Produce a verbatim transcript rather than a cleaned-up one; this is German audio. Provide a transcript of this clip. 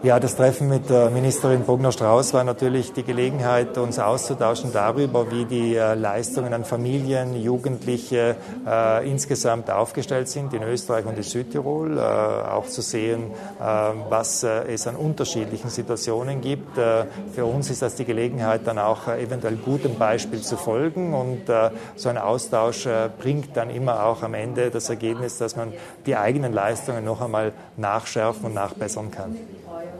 Ja, das Treffen mit der Ministerin Bogner-Strauß war natürlich die Gelegenheit, uns auszutauschen darüber, wie die äh, Leistungen an Familien, Jugendliche äh, insgesamt aufgestellt sind in Österreich und in Südtirol. Äh, auch zu sehen, äh, was äh, es an unterschiedlichen Situationen gibt. Äh, für uns ist das die Gelegenheit, dann auch äh, eventuell gutem Beispiel zu folgen. Und äh, so ein Austausch äh, bringt dann immer auch am Ende das Ergebnis, dass man die eigenen Leistungen noch einmal nachschärfen und nachbessern kann.